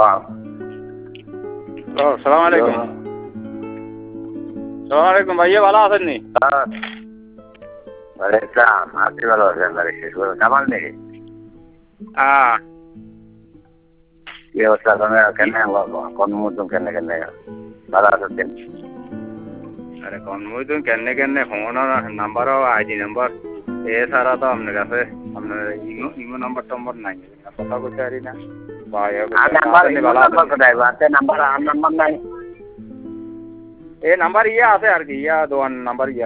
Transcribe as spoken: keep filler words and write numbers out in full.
সালাম আলাইকুম। সালাম আলাইকুম ভাইয়া, ভালো আছেন নি? ওয়ালাইকুম আপনি ভালো আছেন? কামাল নাকি? হ্যাঁ। কি অবস্থা? কেন কর্মমুদ্দম কেন কেন ভালো আছেন? আরে কর্মমুদ্দম কেন কেন ফোন নাম্বারও আইডি নাম্বার এ ছাড়া তো আপনার কাছে আপনার ইমো ইমো নাম্বার টম্বর নাই, কথা বলতে পারি না। নাম্বার নাই, এই নাম্বার ইয়ে আছে আর কি, ইয়া দোয়ান নাম্বার ইয়া